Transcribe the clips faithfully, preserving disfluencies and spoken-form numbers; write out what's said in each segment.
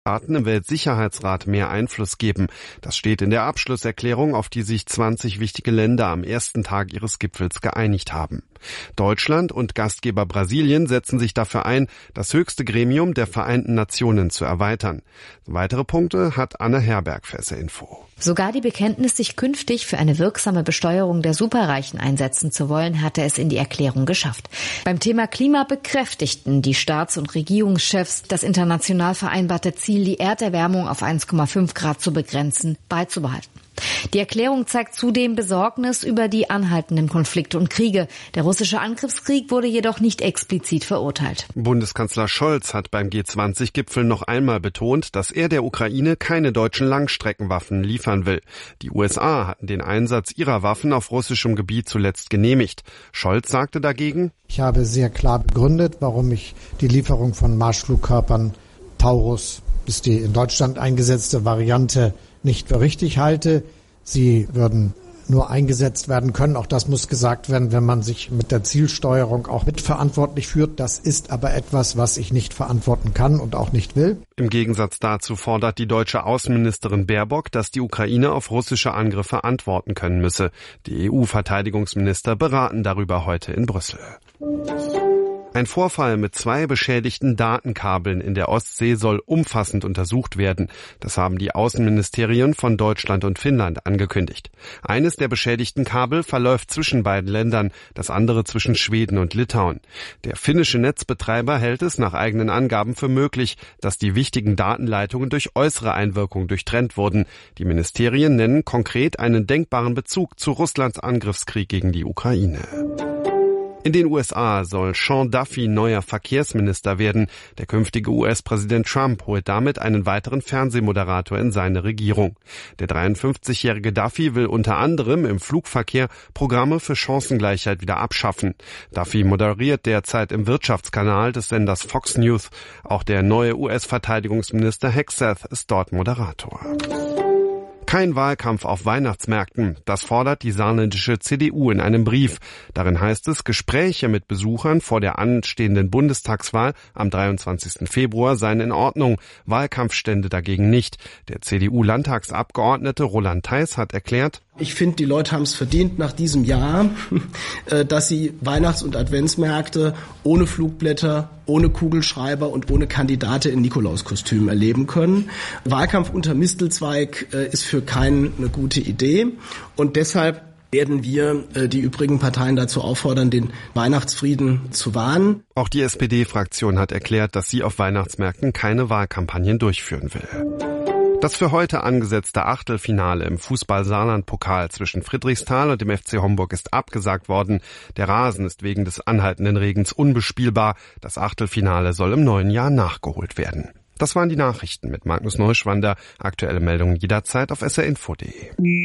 Staaten im Weltsicherheitsrat mehr Einfluss geben. Das steht in der Abschlusserklärung, auf die sich zwanzig wichtige Länder am ersten Tag ihres Gipfels geeinigt haben. Deutschland und Gastgeber Brasilien setzen sich dafür ein, das höchste Gremium der Vereinten Nationen zu erweitern. Weitere Punkte hat Anne Herberg für S R Info. Sogar die Bekenntnis, sich künftig für eine wirksame Besteuerung der Superreichen einsetzen zu wollen, hatte es in die Erklärung geschafft. Beim Thema Klima bekräftigten die Staats- und Regierungschefs das international vereinbarte Ziel, die Erderwärmung auf eins Komma fünf Grad zu begrenzen, beizubehalten. Die Erklärung zeigt zudem Besorgnis über die anhaltenden Konflikte und Kriege. Der russische Angriffskrieg wurde jedoch nicht explizit verurteilt. Bundeskanzler Scholz hat beim G zwanzig Gipfel noch einmal betont, dass er der Ukraine keine deutschen Langstreckenwaffen liefern will. Die U S A hatten den Einsatz ihrer Waffen auf russischem Gebiet zuletzt genehmigt. Scholz sagte dagegen: Ich habe sehr klar begründet, warum ich die Lieferung von Marschflugkörpern Taurus, ist die in Deutschland eingesetzte Variante, nicht für richtig halte. Sie würden nur eingesetzt werden können. Auch das muss gesagt werden, wenn man sich mit der Zielsteuerung auch mitverantwortlich führt. Das ist aber etwas, was ich nicht verantworten kann und auch nicht will. Im Gegensatz dazu fordert die deutsche Außenministerin Baerbock, dass die Ukraine auf russische Angriffe antworten können müsse. Die E U-Verteidigungsminister beraten darüber heute in Brüssel. Ein Vorfall mit zwei beschädigten Datenkabeln in der Ostsee soll umfassend untersucht werden. Das haben die Außenministerien von Deutschland und Finnland angekündigt. Eines der beschädigten Kabel verläuft zwischen beiden Ländern, das andere zwischen Schweden und Litauen. Der finnische Netzbetreiber hält es nach eigenen Angaben für möglich, dass die wichtigen Datenleitungen durch äußere Einwirkung durchtrennt wurden. Die Ministerien nennen konkret einen denkbaren Bezug zu Russlands Angriffskrieg gegen die Ukraine. In den U S A soll Sean Duffy neuer Verkehrsminister werden. Der künftige U S-Präsident Trump holt damit einen weiteren Fernsehmoderator in seine Regierung. Der dreiundfünfzigjährige Duffy will unter anderem im Flugverkehr Programme für Chancengleichheit wieder abschaffen. Duffy moderiert derzeit im Wirtschaftskanal des Senders Fox News. Auch der neue U S-Verteidigungsminister Hegseth ist dort Moderator. Kein Wahlkampf auf Weihnachtsmärkten, das fordert die saarländische C D U in einem Brief. Darin heißt es, Gespräche mit Besuchern vor der anstehenden Bundestagswahl am dreiundzwanzigsten Februar seien in Ordnung, Wahlkampfstände dagegen nicht. Der C D U-Landtagsabgeordnete Roland Theis hat erklärt: Ich finde, die Leute haben es verdient nach diesem Jahr, dass sie Weihnachts- und Adventsmärkte ohne Flugblätter, ohne Kugelschreiber und ohne Kandidate in Nikolauskostüm erleben können. Wahlkampf unter Mistelzweig ist für keinen eine gute Idee und deshalb werden wir äh, die übrigen Parteien dazu auffordern, den Weihnachtsfrieden zu wahren. Auch die S P D-Fraktion hat erklärt, dass sie auf Weihnachtsmärkten keine Wahlkampagnen durchführen will. Das für heute angesetzte Achtelfinale im Fußball-Saarland-Pokal zwischen Friedrichsthal und dem F C Homburg ist abgesagt worden. Der Rasen ist wegen des anhaltenden Regens unbespielbar. Das Achtelfinale soll im neuen Jahr nachgeholt werden. Das waren die Nachrichten mit Magnus Neuschwander. Aktuelle Meldungen jederzeit auf S R info punkt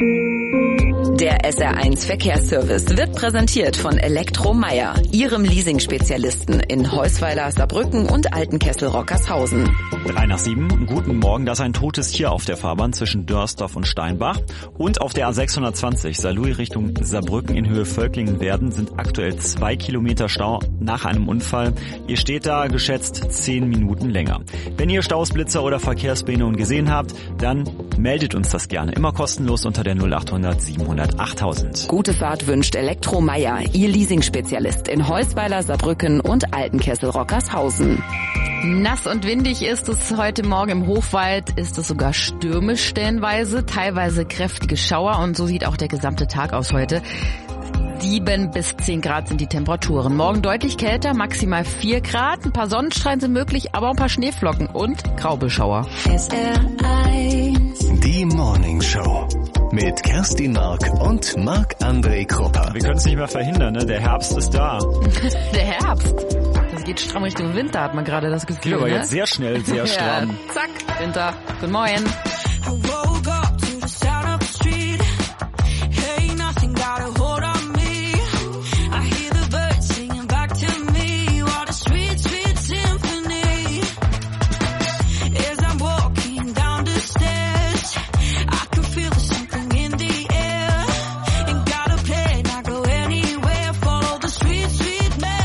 de. Der S R eins Verkehrsservice wird präsentiert von Elektromeyer, Ihrem Leasing-Spezialisten in Heusweiler, Saarbrücken und Altenkessel-Rockershausen. Drei nach sieben. Guten Morgen. Da ist ein totes Tier auf der Fahrbahn zwischen Dörsdorf und Steinbach. Und auf der A sechshundertzwanzig Saarlouis Richtung Saarbrücken in Höhe Völklingen-Werden sind aktuell zwei Kilometer Stau nach einem Unfall. Ihr steht da geschätzt zehn Minuten länger. Wenn ihr Staus, Blitzer oder Verkehrsbehinderungen gesehen habt, dann meldet uns das gerne. Immer kostenlos unter der null achthundert siebenhundert achttausend. Gute Fahrt wünscht Elektromeyer, Ihr Leasing-Spezialist in Heusweiler, Saarbrücken und Altenkessel-Rockershausen. Nass und windig ist es heute Morgen im Hochwald, ist es sogar stürmisch stellenweise, teilweise kräftige Schauer und so sieht auch der gesamte Tag aus heute. sieben bis zehn Grad sind die Temperaturen. Morgen deutlich kälter, maximal vier Grad. Ein paar Sonnenstrahlen sind möglich, aber auch ein paar Schneeflocken und Graubelschauer. S R eins. Die Morning Show mit Kerstin Mark und Marc-André Krupper. Wir können es nicht mehr verhindern, ne? Der Herbst ist da. Der Herbst? Das geht stramm Richtung Winter, hat man gerade das Gefühl. Geht aber ne? jetzt sehr schnell, sehr stramm. Ja, zack, Winter. Guten Morgen.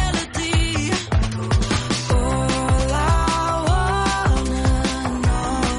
All I wanna know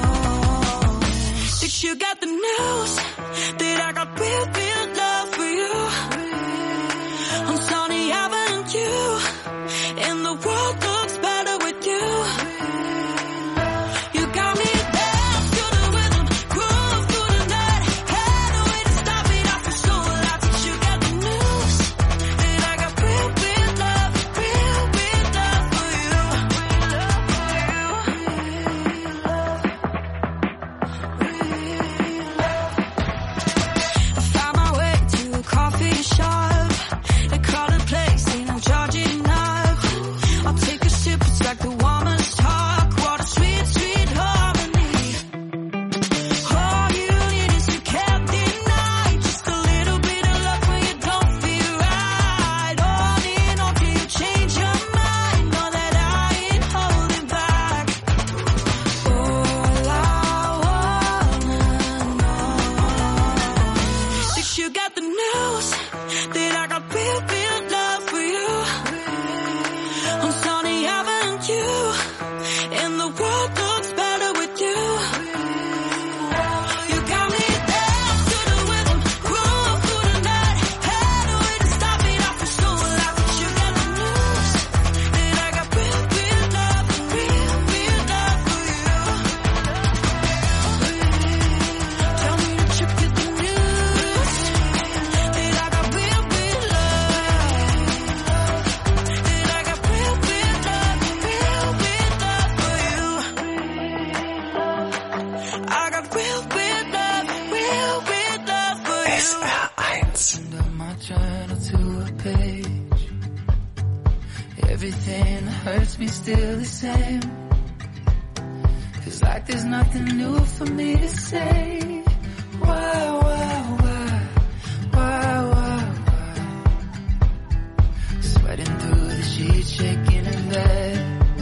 everything that hurts me still the same. Feels like there's nothing new for me to say. Why, why, why, why, why, why? Sweating through the sheets, shaking in bed.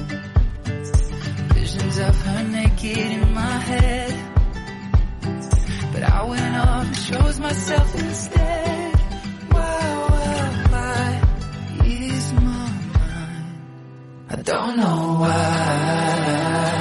Visions of her naked in my head. But I went off and chose myself instead. Why, why, why is my mind? I don't know why.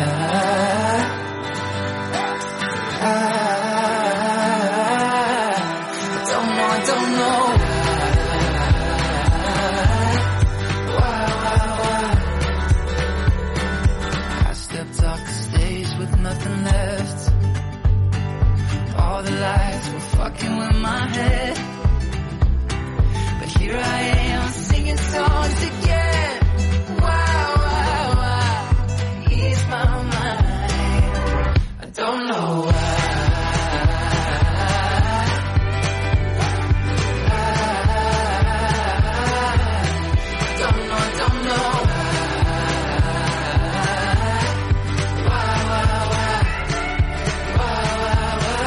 Fucking with my head, but here I am singing songs again. Why, why, why? Ease my mind. I don't know why. I don't know, I don't know. Why, why, why? Why, why, why?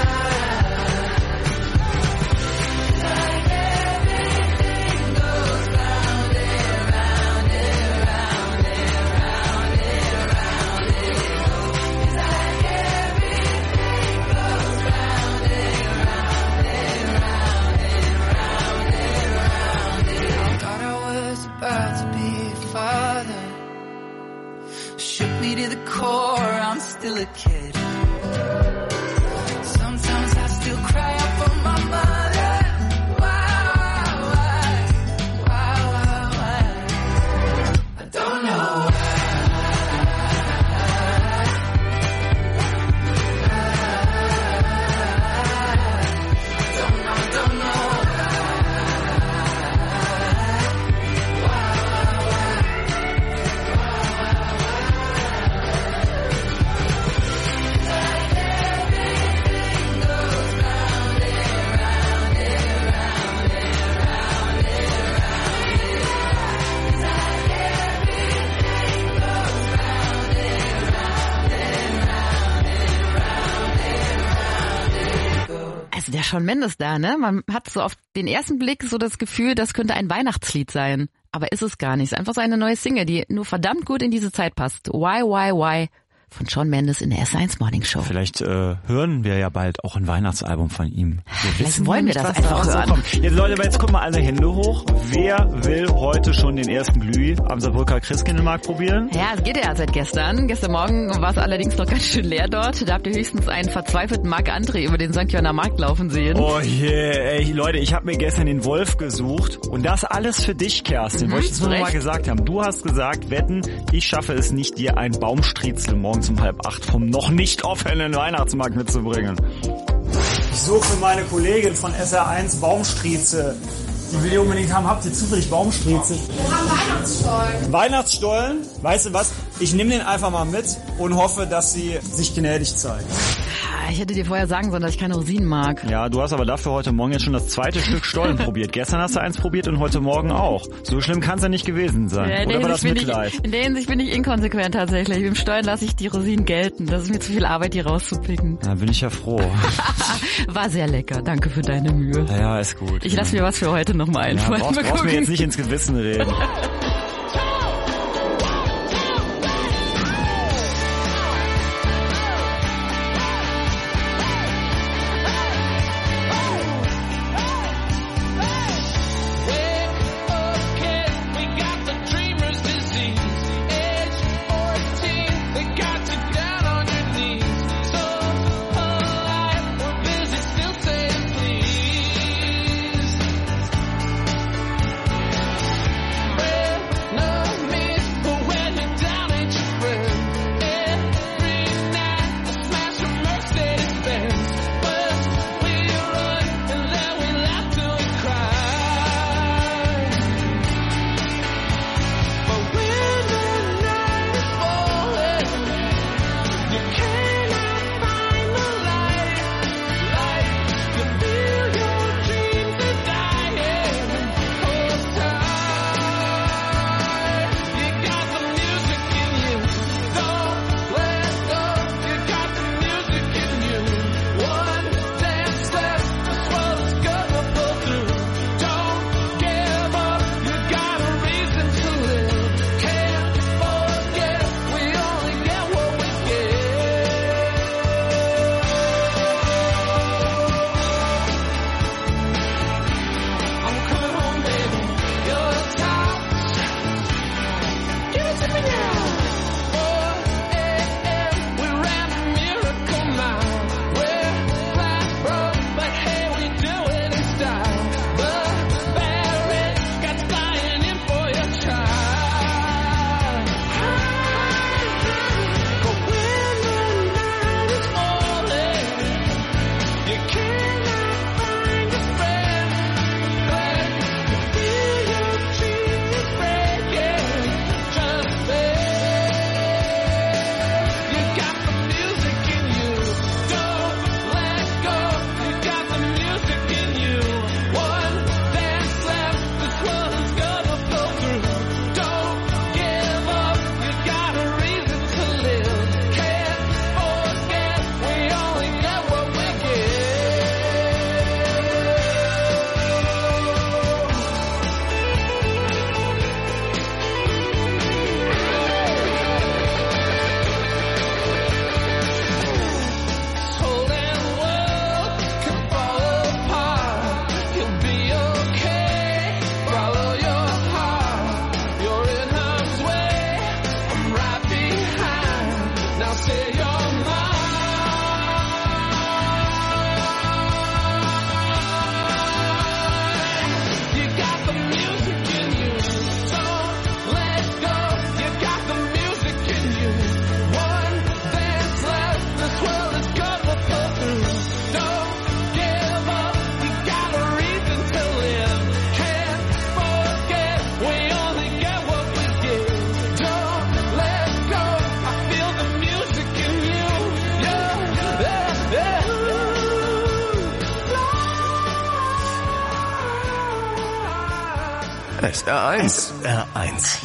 To the core, I'm still a kid. Sometimes I still cry out for my mother. Why, why, why, why, why? I don't know why. I don't know, I don't know. Why, why, why? Der Shawn Mendes da, ne? Man hat so auf den ersten Blick so das Gefühl, das könnte ein Weihnachtslied sein. Aber ist es gar nicht. Es ist einfach so eine neue Single, die nur verdammt gut in diese Zeit passt. Why, why, why? Von Shawn Mendes in der S eins Morning Show. Vielleicht äh, hören wir ja bald auch ein Weihnachtsalbum von ihm. Wir Vielleicht wollen wir das einfach hören. So jetzt Leute, jetzt gucken mal alle Hände hoch. Wer will heute schon den ersten Glüh am Saarbrücker Christkindlmarkt probieren? Ja, es geht ja seit gestern. Gestern Morgen war es allerdings noch ganz schön leer dort. Da habt ihr höchstens einen verzweifelten Marc André über den Sankt Johanner Markt laufen sehen. Oh je, yeah. Ey, Leute, ich habe mir gestern den Wolf gesucht. Und das alles für dich, Kerstin. Mhm, wollte ich das nur noch mal gesagt haben. Du hast gesagt, wetten, ich schaffe es nicht, dir ein Baumstriezel morgens um halb acht vom noch nicht offenen Weihnachtsmarkt mitzubringen. Ich suche für meine Kollegin von S R eins Baumstriezel. Die will die unbedingt haben. Habt ihr zufällig Baumstriezel? Wir haben Weihnachtsstollen. Weihnachtsstollen? Weißt du was? Ich nehme den einfach mal mit und hoffe, dass sie sich gnädig zeigen. Ich hätte dir vorher sagen sollen, dass ich keine Rosinen mag. Ja, du hast aber dafür heute Morgen jetzt schon das zweite Stück Stollen probiert. Gestern hast du eins probiert und heute Morgen auch. So schlimm kann es ja nicht gewesen sein. Ja, oder war das Mitleid? Ich, in der Hinsicht bin ich inkonsequent tatsächlich. Im Stollen lasse ich die Rosinen gelten. Das ist mir zu viel Arbeit, die rauszupicken. Da bin ich ja froh. War sehr lecker. Danke für deine Mühe. Ja, ja ist gut. Ich lasse mir was für heute nochmal einfallen. Ja, brauchst, brauchst mir jetzt nicht ins Gewissen reden. Red S R eins. S R eins.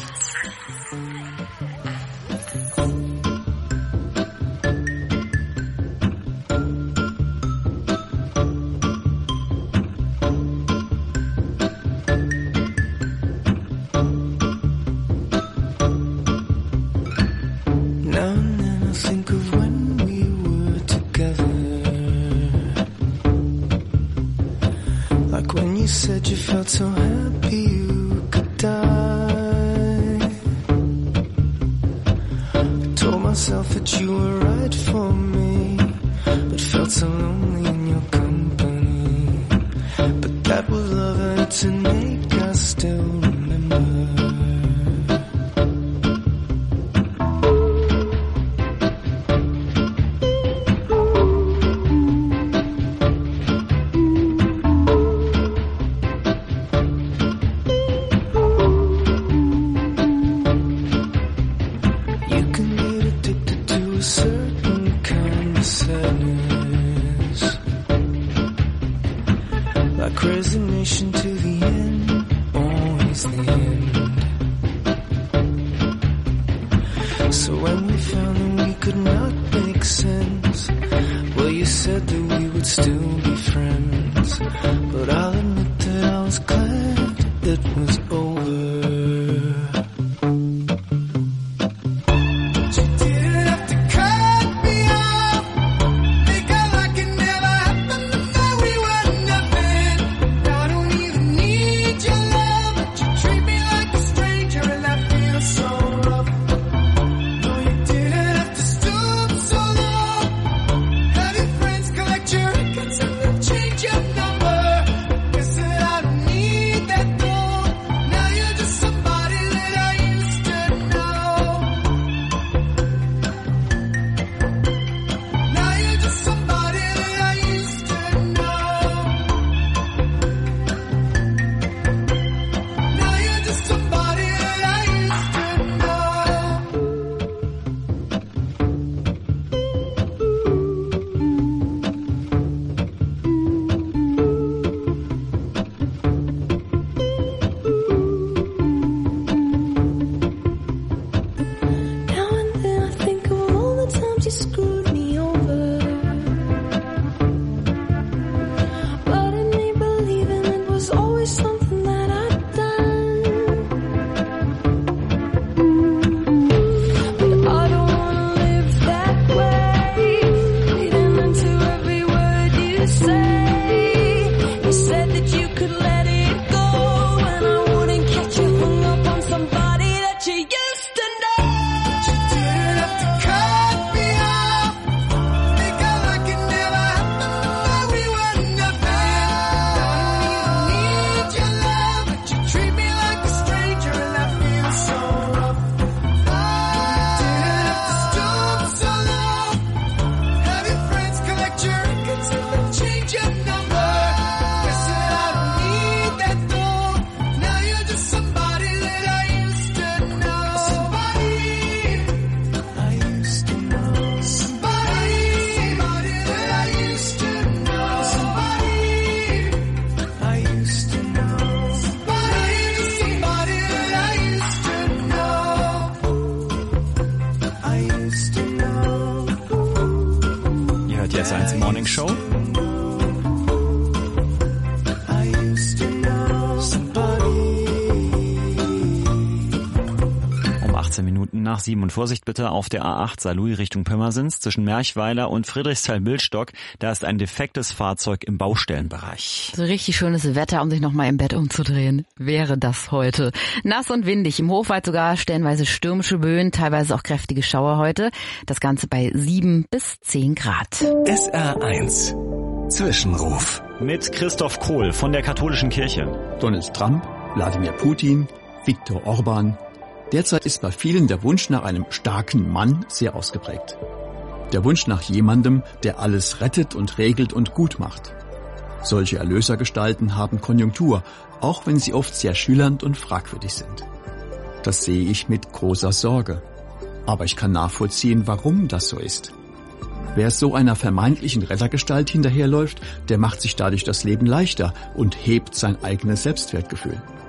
Nach sieben und Vorsicht bitte auf der A acht Saarlouis Richtung Pirmasens zwischen Merchweiler und Friedrichsthal-Billstock. Da ist ein defektes Fahrzeug im Baustellenbereich. So richtig schönes Wetter, um sich nochmal im Bett umzudrehen, wäre das heute. Nass und windig, im Hochwald sogar stellenweise stürmische Böen, teilweise auch kräftige Schauer heute. Das Ganze bei sieben bis zehn Grad. S R eins Zwischenruf. Mit Christoph Kohl von der katholischen Kirche. Donald Trump, Wladimir Putin, Viktor Orban. Derzeit ist bei vielen der Wunsch nach einem starken Mann sehr ausgeprägt. Der Wunsch nach jemandem, der alles rettet und regelt und gut macht. Solche Erlösergestalten haben Konjunktur, auch wenn sie oft sehr schillernd und fragwürdig sind. Das sehe ich mit großer Sorge. Aber ich kann nachvollziehen, warum das so ist. Wer so einer vermeintlichen Rettergestalt hinterherläuft, der macht sich dadurch das Leben leichter und hebt sein eigenes Selbstwertgefühl.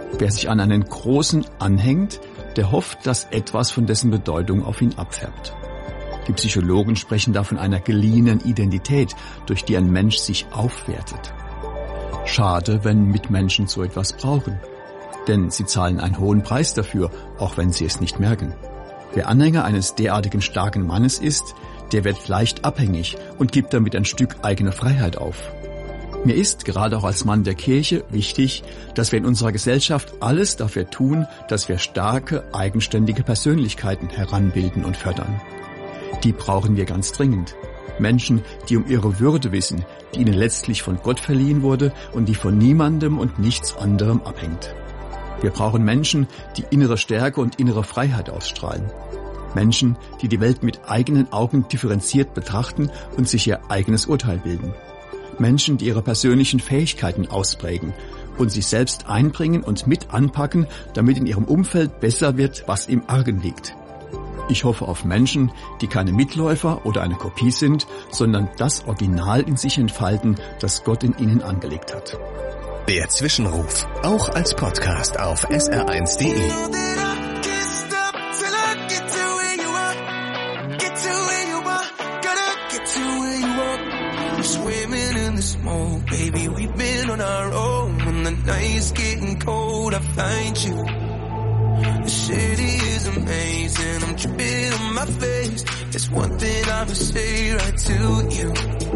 Wer sich an einen Großen anhängt, der hofft, dass etwas von dessen Bedeutung auf ihn abfärbt. Die Psychologen sprechen da von einer geliehenen Identität, durch die ein Mensch sich aufwertet. Schade, wenn Mitmenschen so etwas brauchen. Denn sie zahlen einen hohen Preis dafür, auch wenn sie es nicht merken. Wer Anhänger eines derartigen starken Mannes ist, der wird leicht abhängig und gibt damit ein Stück eigene Freiheit auf. Mir ist, gerade auch als Mann der Kirche, wichtig, dass wir in unserer Gesellschaft alles dafür tun, dass wir starke, eigenständige Persönlichkeiten heranbilden und fördern. Die brauchen wir ganz dringend. Menschen, die um ihre Würde wissen, die ihnen letztlich von Gott verliehen wurde und die von niemandem und nichts anderem abhängt. Wir brauchen Menschen, die innere Stärke und innere Freiheit ausstrahlen. Menschen, die die Welt mit eigenen Augen differenziert betrachten und sich ihr eigenes Urteil bilden. Menschen, die ihre persönlichen Fähigkeiten ausprägen und sich selbst einbringen und mit anpacken, damit in ihrem Umfeld besser wird, was im Argen liegt. Ich hoffe auf Menschen, die keine Mitläufer oder eine Kopie sind, sondern das Original in sich entfalten, das Gott in ihnen angelegt hat. Der Zwischenruf, auch als Podcast auf S R eins Punkt de. Swimming in the smoke, baby, we've been on our own. When the night's getting cold, I find you. The city is amazing, I'm dripping on my face. There's one thing I would say right to you.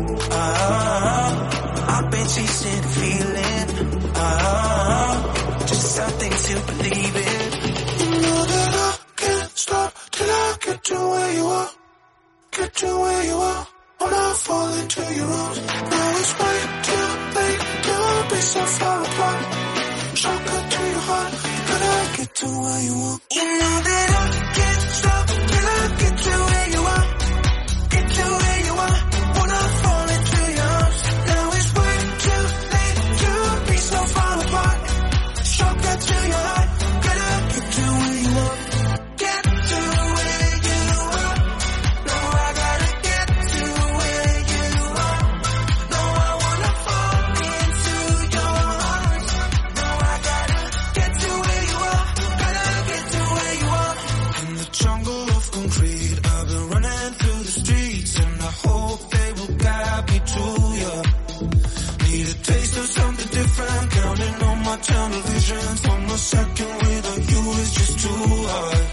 Ah, I've been chasing a feeling. Ah, just something to believe in. You know that I can't stop till I get to where you are. Get to where you are. When I fall into your arms, now it's way too late to be so far apart. Shotgun to your heart, gotta get to where you want. You know that I can't stop till I get to where you are. Get to where you are. When I fall into your arms, now it's way too late to be so far apart. Shotgun to your heart, gotta get to where you want. Get to where you are. No, I gotta get to where you are. No, I wanna fall into your arms. No, I gotta get to where you are. Gotta get to where you are. In the jungle of concrete, I've been running through the streets, and I hope they will guide me to you. Need a taste of something different, counting on my tunnel vision. One more second without you is just too hard.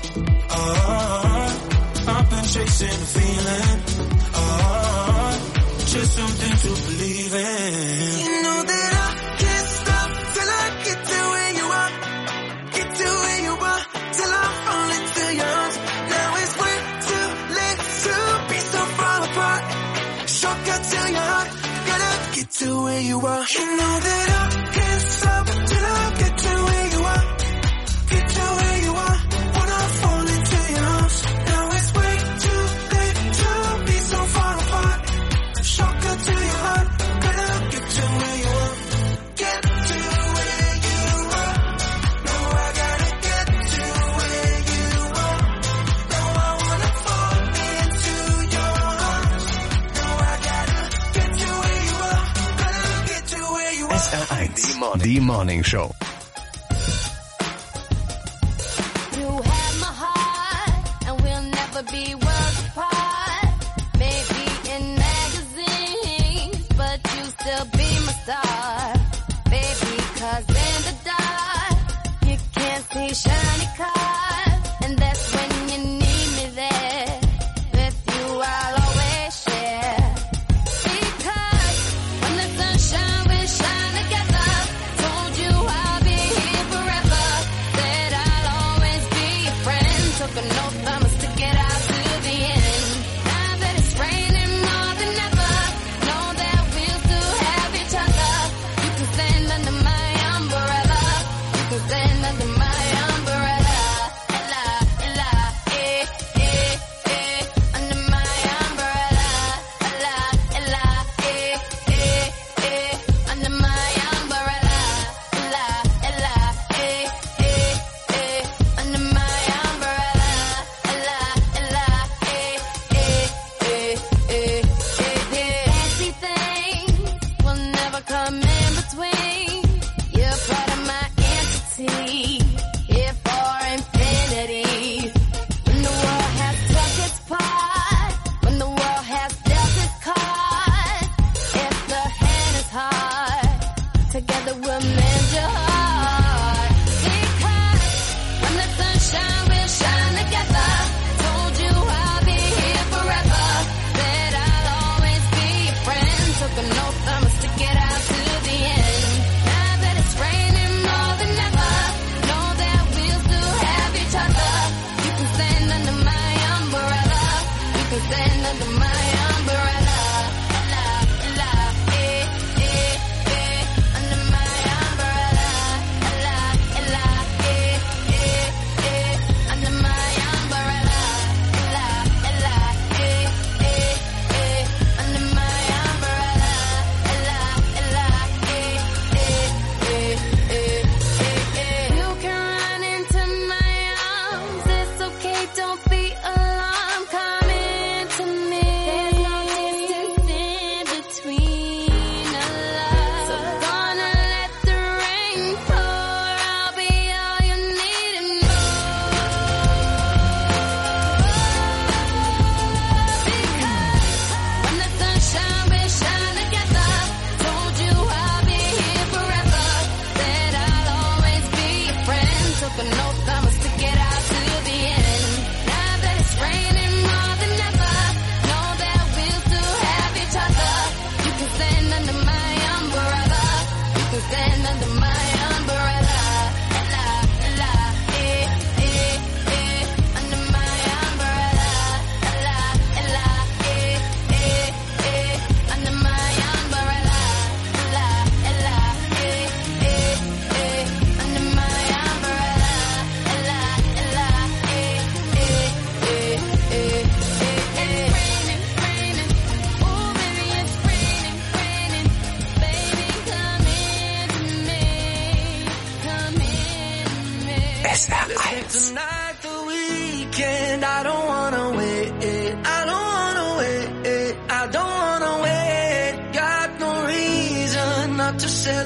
Ah, I've been chasing a feeling. Ah, just something to believe in. You know that I can't stop till I get to where you are. Get to where you are till I fall into your arms. Now it's way too late to be so far apart. Shortcut to your heart, gotta get to where you are. You know that I can't stop till I get to where you are. Get to where you are. When I fall into your arms, now it's way too late to be so far apart. Shortcut to your heart, gotta get to where you are. Get to where you are. No, I gotta get to where you are. No, I wanna fall into your arms. No, I gotta get to where you are. Gotta get to where you are. S R eins, die Morning Show. You have my heart, and we'll never be worlds apart. Maybe in magazines, but you still be my star. Baby, 'cause in the dark, you can't see shiny cars. And that's when you need me there. With you, I'll always share. Because when the sunshine will shine together, told you I'll be here forever. Said I'll always be your friend. Took an oath, I'ma stick it out to the end. Now that it's raining more than ever, know that we'll still have each other. You can stand under my umbrella. You can stand under my umbrella.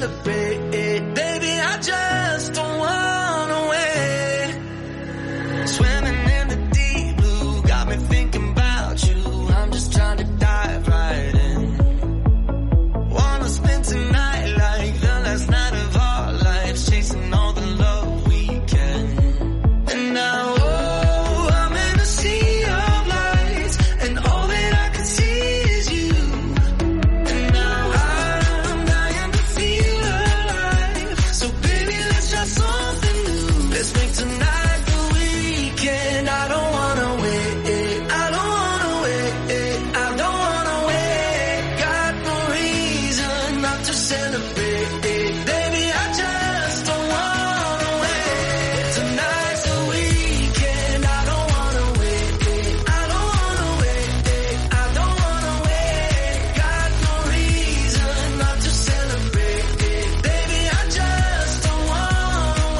celebrate. Baby, I just don't wanna wait. Swimming in the deep blue, got me thinking about you. I'm just trying to dive right in. Wanna spend tonight like the last night of our lives, chasing all the love we can. And now, oh, I'm in a sea of lights, and all that I can see is you. And now I'm dying to feel alive. So baby, let's try something new. Let's make tonight the weekend. I don't wanna wait. I don't wanna wait. I don't wanna wait. Got no reason not to celebrate. Baby, I just don't wanna wait. Tonight's the weekend. I don't wanna wait. I don't wanna wait. I don't wanna wait. Got no reason not to celebrate. Baby, I just don't wanna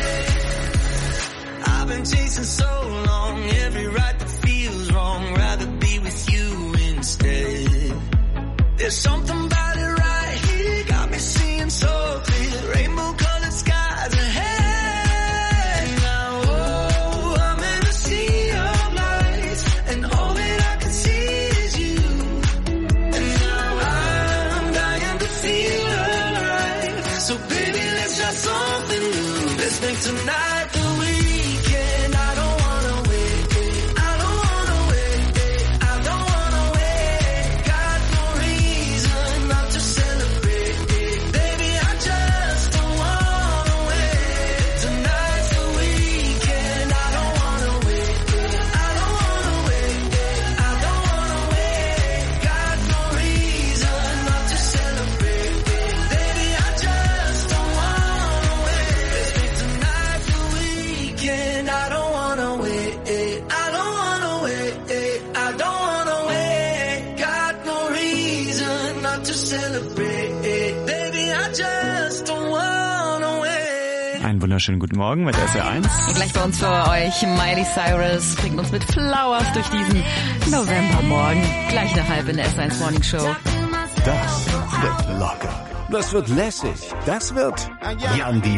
wait. I've been chasing so long, every right that feels wrong. Rather be with you instead. There's something about it right here, got me seeing so clear. Rainbow colored skies ahead. Now, oh, I'm in a sea of lights, and all that I can see is you. And now I'm dying to feel alive. So baby, let's try something new. Let's make tonight the weekend. I don't wanna wait. I don't wanna wait. I don't wanna wait. Got no reason not to celebrate. Baby, I just don't wanna wait. Tonight's the weekend. I don't wanna wait. I don't wanna wait. I don't wanna wait. Got no reason not to celebrate. Baby, I just don't wanna wait. Let's make tonight the weekend. I don't wanna wait. I don't wanna wait. I don't wanna wait. Got no reason not to celebrate. Baby, I just don't wanna wait. Einen wunderschönen guten Morgen mit S R eins. Gleich bei uns für euch Miley Cyrus bringt uns mit Flowers durch diesen Novembermorgen. Gleich nach halb in der S eins Morning Show. Das wird locker. Das wird lässig. Das wird Jan Delay.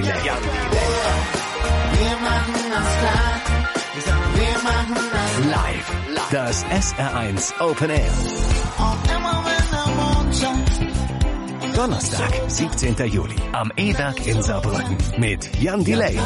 Wir machen das klar. Ich sag, wir machen das Live. Das S R eins Open Air. auch immer, wenn der Mond scheint. Donnerstag, siebzehnten Juli am E-Werk in Saarbrücken mit Jan Delay.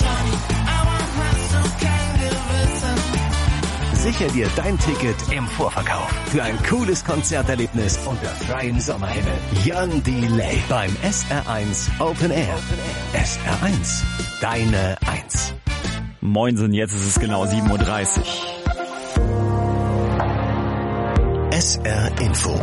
Sicher dir dein Ticket im Vorverkauf für ein cooles Konzerterlebnis unter freiem Sommerhimmel. Jan Delay beim S R eins Open Air. S R eins, deine Eins. Moinsen, jetzt ist es genau sieben Uhr dreißig. S R Info.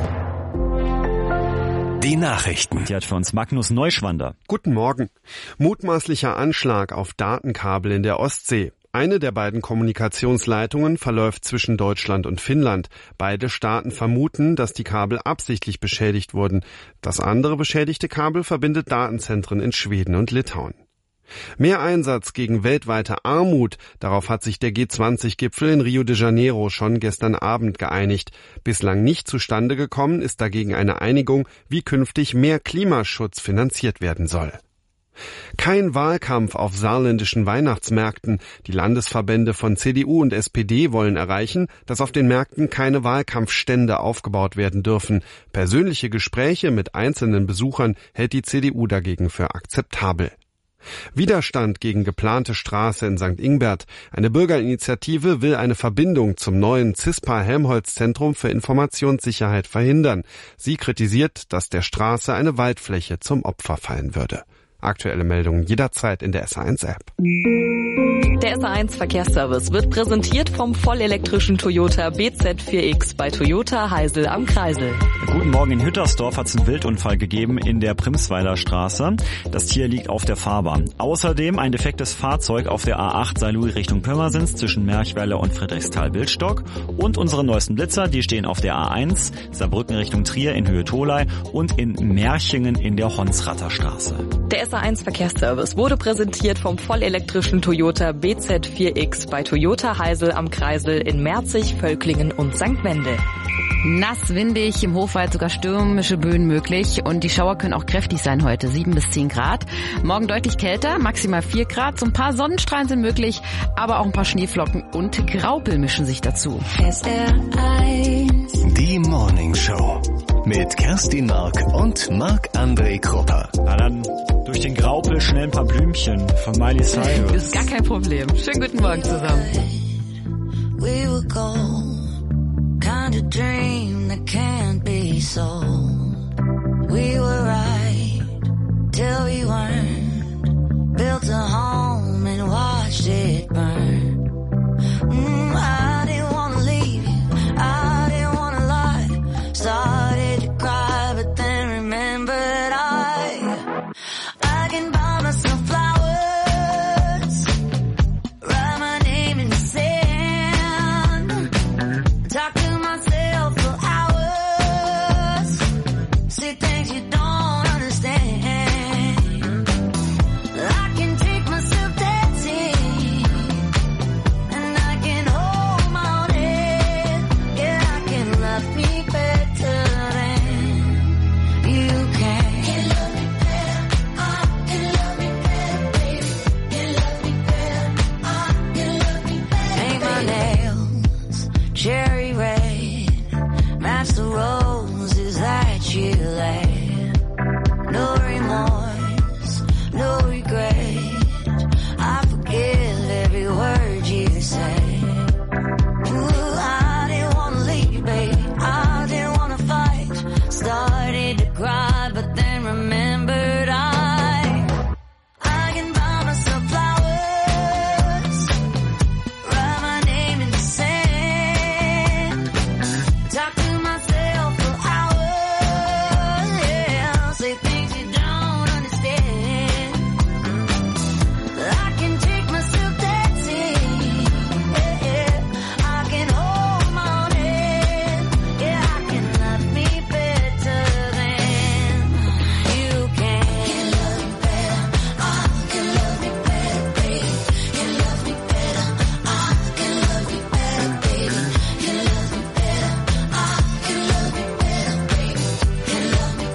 Die Nachrichten. Die hat für uns Magnus Neuschwander. Guten Morgen. Mutmaßlicher Anschlag auf Datenkabel in der Ostsee. Eine der beiden Kommunikationsleitungen verläuft zwischen Deutschland und Finnland. Beide Staaten vermuten, dass die Kabel absichtlich beschädigt wurden. Das andere beschädigte Kabel verbindet Datenzentren in Schweden und Litauen. Mehr Einsatz gegen weltweite Armut, darauf hat sich der G zwanzig Gipfel in Rio de Janeiro schon gestern Abend geeinigt. Bislang nicht zustande gekommen ist dagegen eine Einigung, wie künftig mehr Klimaschutz finanziert werden soll. Kein Wahlkampf auf saarländischen Weihnachtsmärkten. Die Landesverbände von C D U und S P D wollen erreichen, dass auf den Märkten keine Wahlkampfstände aufgebaut werden dürfen. Persönliche Gespräche mit einzelnen Besuchern hält die C D U dagegen für akzeptabel. Widerstand gegen geplante Straße in Sankt Ingbert. Eine Bürgerinitiative will eine Verbindung zum neuen CISPA-Helmholtz-Zentrum für Informationssicherheit verhindern. Sie kritisiert, dass der Straße eine Waldfläche zum Opfer fallen würde. Aktuelle Meldungen jederzeit in der S R eins App. Der S R eins Verkehrsservice wird präsentiert vom vollelektrischen Toyota B Z vier X bei Toyota Heisel am Kreisel. Guten Morgen, in Hüttersdorf hat es einen Wildunfall gegeben in der Primsweiler Straße. Das Tier liegt auf der Fahrbahn. Außerdem ein defektes Fahrzeug auf der A acht Saarlouis Richtung Pirmasens zwischen Merchwelle und Friedrichsthal-Bildstock. Und unsere neuesten Blitzer, die stehen auf der A eins Saarbrücken Richtung Trier in Höhe Tholey und in Merchingen in der Honsratterstraße. Der S R eins Verkehrsservice wurde präsentiert vom vollelektrischen Toyota oder B Z vier X bei Toyota Heisel am Kreisel in Merzig, Völklingen und Sankt Wendel. Nass, windig, im Hochwald sogar stürmische Böen möglich und die Schauer können auch kräftig sein heute, sieben bis zehn Grad. Morgen deutlich kälter, maximal vier Grad, so ein paar Sonnenstrahlen sind möglich, aber auch ein paar Schneeflocken und Graupel mischen sich dazu. Die Morning Show mit Kerstin Mark und Marc-André Krupper. Na dann durch den Graupel schnell ein paar Blümchen von Miley Cyrus. Das ist gar kein Problem. Schönen guten Morgen zusammen. We were gold, kind of dream that can't be sold. We were right till we weren't. Built a home and watched it burn. Mm, I didn't wanna leave you, I didn't wanna lie. Started to cry, but then remembered I, I can buy myself flowers, write my name in the sand, talk to myself for hours, say things you don't understand. I can take myself dancing, and I can hold my own head. Yeah, I can love me better than you can. Can love me better, I can love me better, baby. Can love me better, I can love me better. Paint my nails cherry red, match the roses that you laid. No remorse, no regret. I forgive every word you say. Ooh, I didn't wanna leave, babe. I didn't wanna fight. Started to cry, but then remembered I, I can buy myself flowers, write my name in the sand, talk to myself for hours, yeah, say things you don't understand. I can take myself dancing, yeah, yeah. I can hold my own head, yeah, I can love me better than you can. Can love me better, I can love me better, baby. Can love me better, I can love me better, baby. Can love me better, I can love me better, baby. Can love me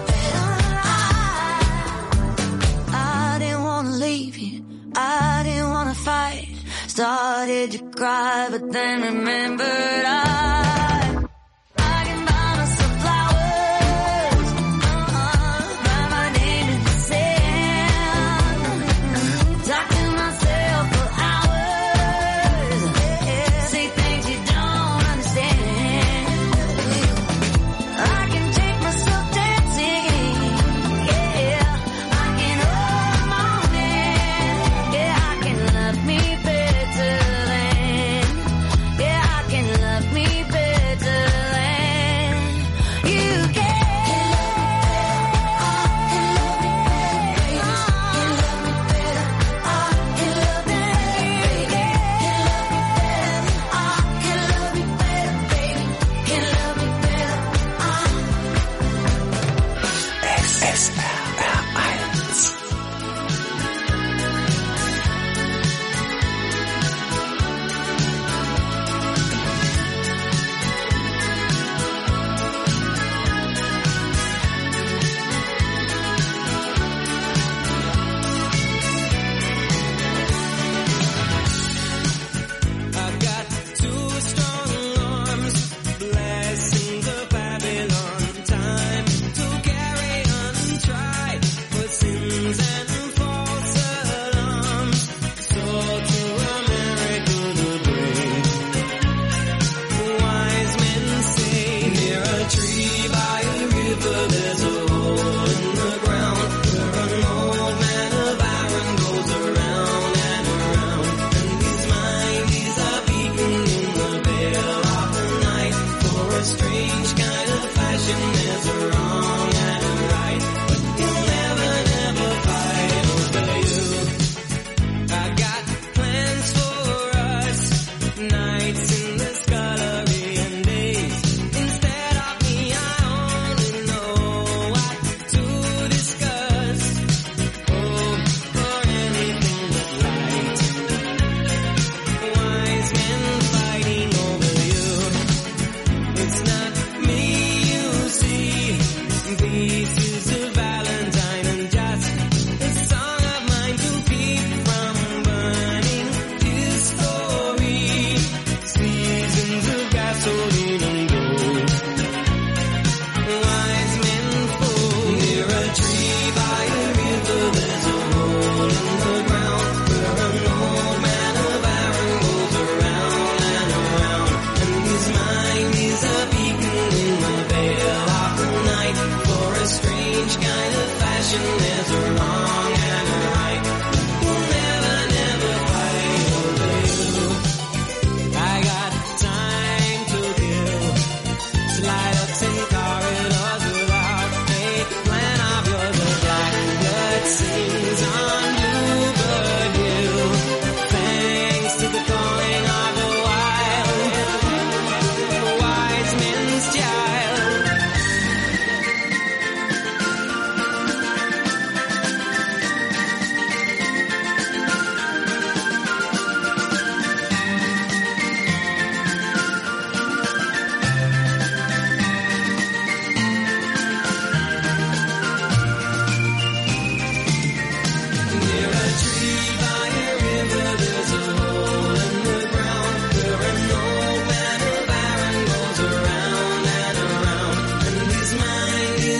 better, I, I didn't wanna leave you, I didn't wanna fight. Started to cry, but then remembered I, I can buy myself flowers, uh-uh, write my name in the sand, talk to myself for hours, yeah, say things you don't understand. I can take myself dancing, yeah, I can hold my own hand, yeah, I can love me better than, yeah, I can love me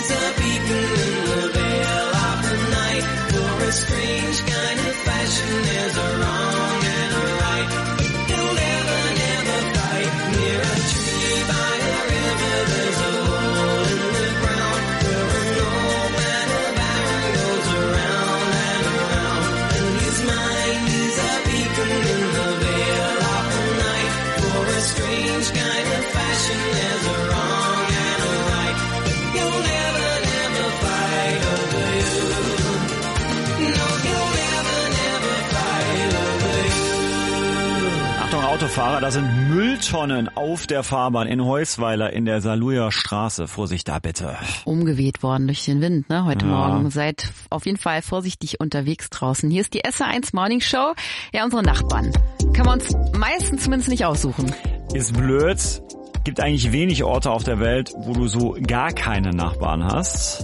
is a beacon in the veil of the night. For a strange kind of fashion, there's a wrong and a right. You'll never, never fight near a tree by a river. There's a hole in the ground where an old man of iron goes around and around. And his mind is a beacon in the veil of the night. For a strange kind of fashion, there's a wrong and a right. You'll never, never fight over you. No, you'll never, never fight over you. Achtung, Autofahrer, da sind Mülltonnen auf der Fahrbahn in Heusweiler in der Saarlouier Straße. Vorsicht da bitte. Umgeweht worden durch den Wind, ne, heute Ja. Morgen. Seid auf jeden Fall vorsichtig unterwegs draußen. Hier ist die S R eins Morning Show. Ja, unsere Nachbarn. Kann man uns meistens zumindest nicht aussuchen. Ist blöd. Gibt eigentlich wenig Orte auf der Welt, wo du so gar keine Nachbarn hast.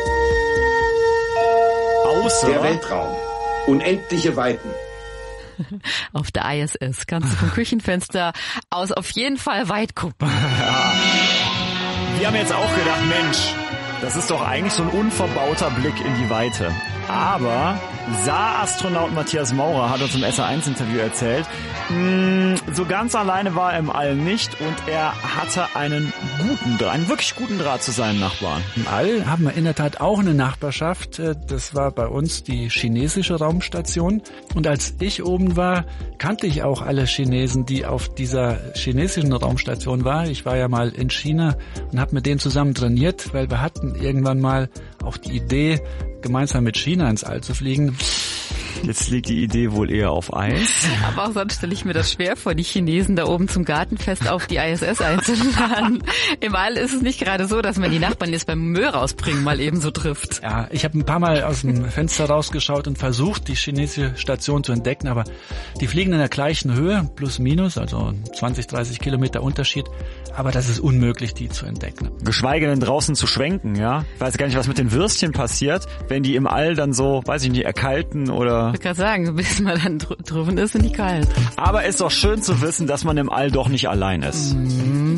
Außer Der Weltraum. Unendliche Weiten. Auf der I S S kannst du vom Küchenfenster aus auf jeden Fall weit gucken. Ja. Wir haben jetzt auch gedacht, Mensch, das ist doch eigentlich so ein unverbauter Blick in die Weite. Aber Saar-Astronaut Matthias Maurer hat uns im S R eins Interview erzählt, mh, so ganz alleine war er im All nicht und er hatte einen guten Draht, einen wirklich guten Draht zu seinen Nachbarn. Im All haben wir in der Tat auch eine Nachbarschaft. Das war bei uns die chinesische Raumstation. Und als ich oben war, kannte ich auch alle Chinesen, die auf dieser chinesischen Raumstation waren. Ich war ja mal in China und habe mit denen zusammen trainiert, weil wir hatten irgendwann mal auch die Idee, gemeinsam mit China ins All zu fliegen. Jetzt liegt die Idee wohl eher auf Eis. Aber auch sonst stelle ich mir das schwer vor, die Chinesen da oben zum Gartenfest auf die I S S einzuladen. Im All ist es nicht gerade so, dass man die Nachbarn jetzt beim Müll rausbringen mal eben so trifft. Ja, ich habe ein paar Mal aus dem Fenster rausgeschaut und versucht, die chinesische Station zu entdecken, aber die fliegen in der gleichen Höhe, plus minus, also zwanzig, dreißig Kilometer Unterschied. Aber das ist unmöglich, die zu entdecken. Geschweige denn draußen zu schwenken, ja? Ich weiß gar nicht, was mit den Würstchen passiert, wenn die im All dann so, weiß ich nicht, erkalten oder... Ich wollte gerade sagen, bis man dann dr- drüben ist, sind die kalt. Aber ist doch schön zu wissen, dass man im All doch nicht allein ist. Mhm.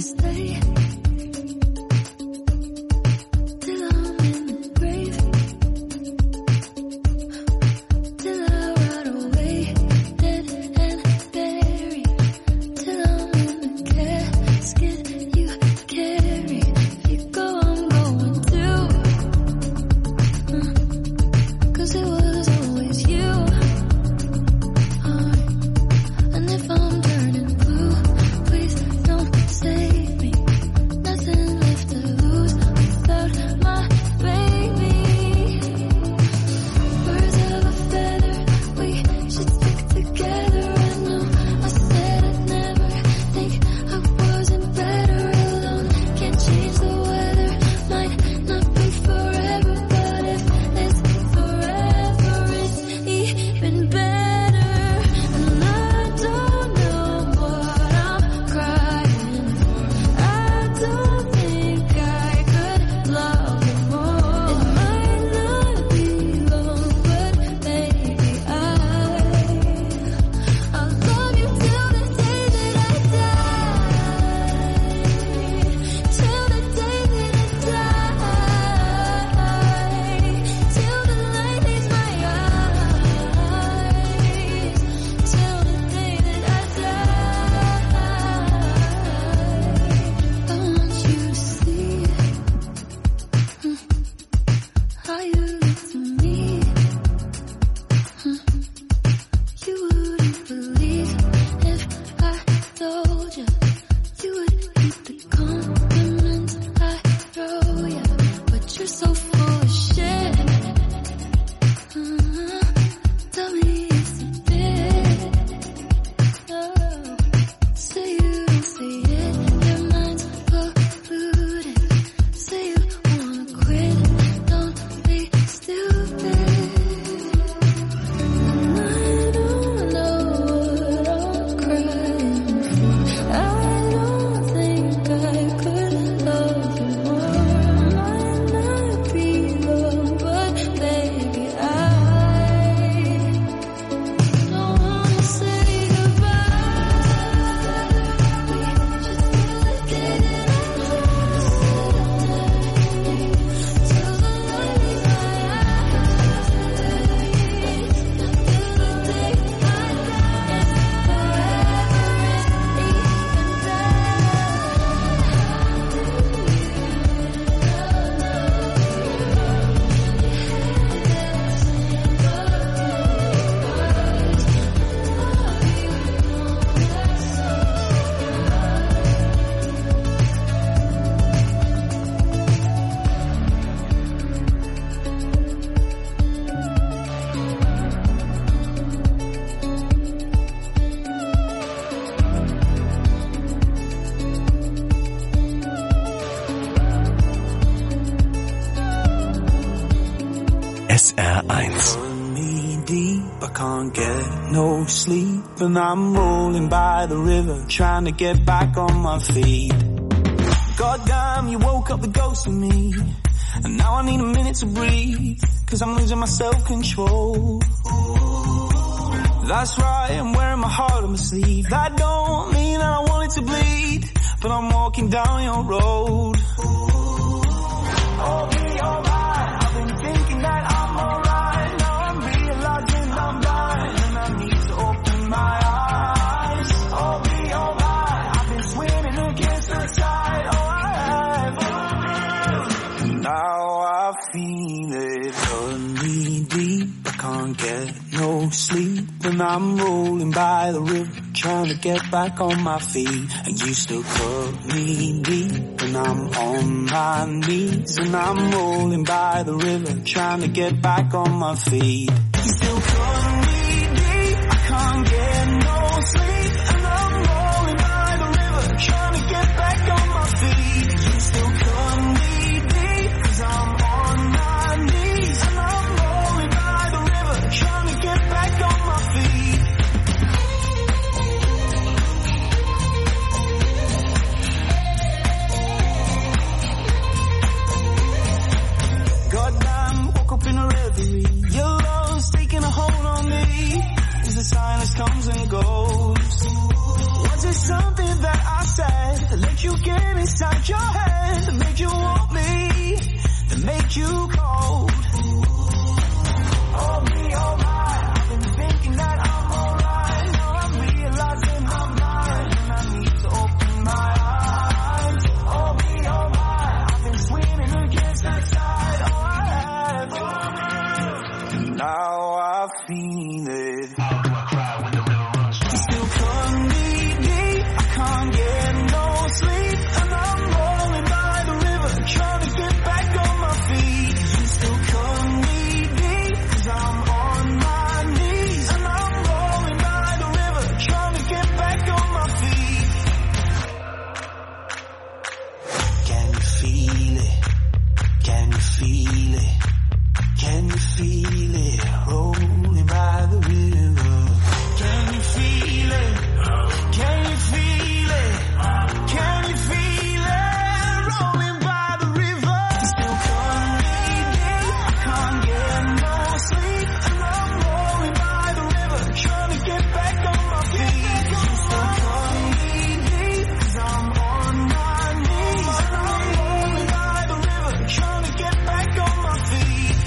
S R eins. Deep, I can't get no sleep, and I'm rolling by the river, trying to get back on my feet. Goddamn, you woke up the ghost in me, and now I need a minute to breathe, cause I'm losing my self-control. That's right, I'm wearing my heart on my sleeve. That don't mean that I want it to bleed, but I'm walking down your road. Oh, be alright, I've been thinking that I'm alright. I'm blind and I need to open my eyes. Oh, be alright. I've been swimming against the tide. Oh, I have. Now I feel it run me deep. I can't get no sleep, and I'm rolling by the river, trying to get back on my feet. And you still cut me deep, and I'm on my knees, and I'm rolling by the river, trying to get back on my feet. You still cut me deep, I can't get no sleep, and I'm rolling by the river, trying to get back on my feet. You still cut me deep, cause I'm on my knees, and I'm rolling by the river, trying to get back on my feet. Goddamn, woke up in a reverie. Your love's taking a hold on me as the silence comes and goes. Was it something that I said that let you get inside your head, that made you want me, that made you cold? Oh, be alright. I've been thinking that I'm alright. Now I'm realizing I'm blind and I need to open my eyes. Oh, be alright. I've been swimming against the tide. Oh, I have. Now I feel it. How do I cry when the river runs dry? You still cut me deep. I can't get no sleep, and I'm rolling by the river, trying to get back on my feet. You still cut me deep, cause I'm on my knees, and I'm rolling by the river, trying to get back on my feet. Can you feel it? Can you feel it? Can you feel it? Rolling by the river. Can you feel it? Can you feel it? Can you feel it? Rolling by the river. You still cut me deep. I can't get no sleep, and I'm rolling by the river, trying to get back on my feet. You still cut me deep, cause I'm on my knees, and I'm rolling by the river, trying to get back on my feet.